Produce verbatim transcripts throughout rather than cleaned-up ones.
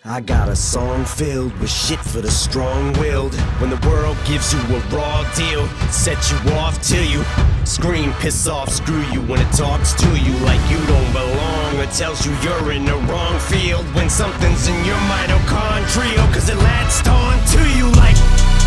I got a song filled with shit for the strong-willed. When the world gives you a raw deal, set you off till you scream, piss off, screw you. When it talks to you like you don't belong, or tells you you're in the wrong field. When something's in your mitochondrial, cause it latched on to you like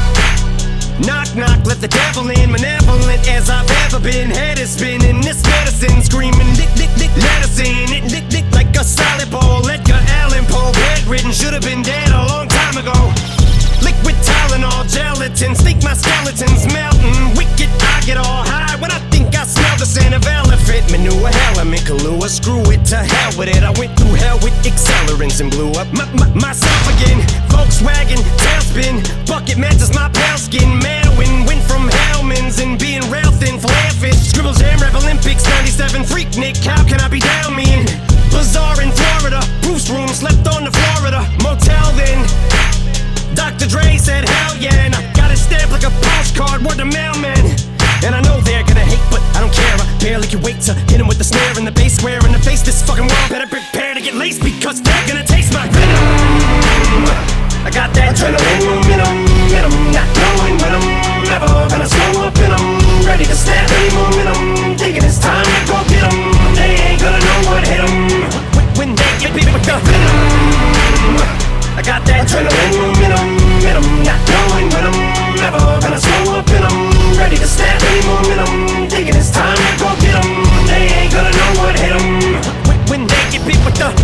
knock, knock, let the devil in. Malevolent as I've ever been. Head is spinning, this medicine screaming, dick, dick, dick, let us in. It dick, dick, like a solid ball. Edgar Allan Poe, bedridden, should've been dead a long time ago. Liquid Tylenol, gelatin, sneak my skeletons melting. Wicked, I get all high when I think I smell the scent of elephant manure. Element, Kahlua, screw it, to hell with it. I went through hell with accelerants and blew up my, my, myself again. Volkswagen, tailspin, bucket matches my pale skin. Manwin, went from Hellman's and being rail thin, flare fish. Scribbles, Jam Rap Olympics, ninety-seven, Freak Nick, how can I be down me in? Bazaar in Florida, Bruce room, slept on the Florida motel then. Doctor Dre said hell yeah, and I got it stamped like a postcard, word to mailman. And I know they're gonna hate, but I don't care. I barely can wait to hit 'em with the snare and the bass square in the face. This fucking world better prepare to get laced, because they're gonna taste my venom. I got that adrenaline momentum, and I'm not knowing when I'm ever gonna slow up, and I'm ready to snap any momentum. Thinking it's time to go get 'em. They ain't gonna know what hit 'em when, when they get beat with the venom. I got that adrenaline momentum, and I'm not knowing when I'm ever gonna slow up, and I'm ready to snap any momentum. Thinking it's time to go get 'em. They ain't gonna know what hit 'em when, when they get beat with the.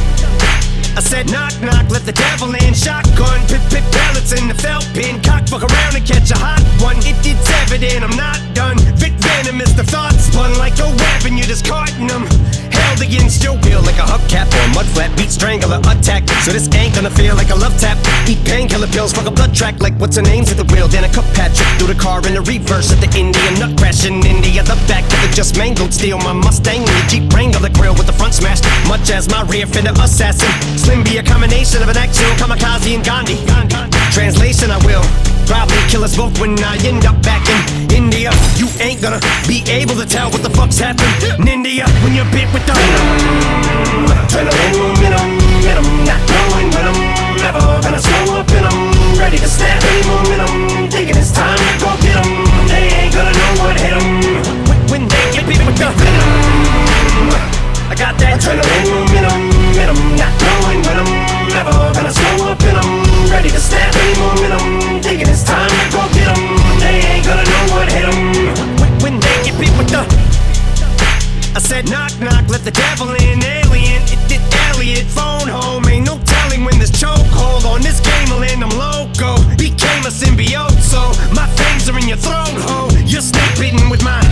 I said knock, knock, let the devil in. Shotgun, pip, pip, pellets in the felt pin. Cock, fuck around and catch a hot one. It, it's evident I'm not done. Vic venomous, the thoughts spun like a web and you're discarding them. Held against your will like a hubcap or a mud flat. Beat strangler attack, so this ain't gonna feel like a love tap. Eat painkiller pills, fuck a blood track like what's her name's at the wheel. Then a cup pat trip through the car in the reverse at the Indian nut crash in India. The back of it just mangled, steal my Mustang and the Jeep Wrangler, the grill with the front smashed, much as my rear fender assassin. Slim be a combination of an actual kamikaze and Gandhi. Translation, I will probably kill us both when I end up back in India. You ain't gonna be able to tell what the fuck's happened in India when you're bit with the adrenaline momentum, and I'm not knowing when I'm ever gonna slow up, and I'm ready to snap any momentum. Thinking it's time to go get 'em. They ain't gonna know what hit 'em when, when they get bit with the venom. I got that adrenaline momentum, and I'm not knowing when I'm ever gonna slow up, and I'm ready to snap any momentum. Thinking it's time to go get 'em. They ain't gonna know what hit 'em when, when they get beat with the. I said knock, knock, let the devil in. Alien, it did Elliot, phone home. Ain't no telling when this chokehold on this game will end. I'm loco, became a symbiote, so my fangs are in your throat, ho. You're snake bitten with my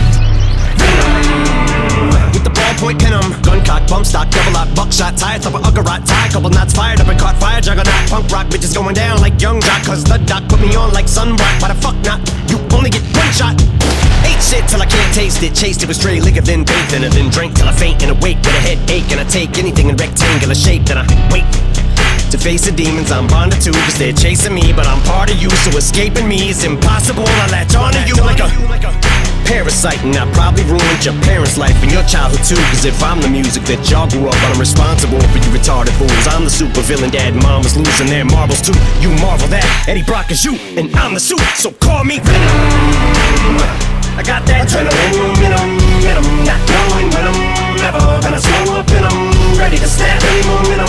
with the ballpoint venom, gun cock, bump stock, double lock, buckshot, tire thumper, uggerot, tie, couple knots fired up and caught fire, juggernaut, punk rock, bitches going down like young jock, cause the doc put me on like sunblock. Why the fuck not? You only get one shot. Ate shit till I can't taste it, chased it with stray liquor, then bathed in it, then drank till I faint and awake with a headache, and I take anything in rectangular shape, then I wait to face the demons I'm bonded to, cause they're chasing me, but I'm part of you, so escaping me is impossible. I latch onto you like a parasite, and I probably ruined your parents' life and your childhood too. Cause if I'm the music that y'all grew up on, I'm responsible for you retarded fools. I'm the super villain, dad and mom is losing their marbles too. You marvel that Eddie Brock is you, and I'm the suit, so call me Venom. I got that adrenaline momentum, and I'm not knowing when I'm ever gonna slow up, and I'm ready to snap any moment.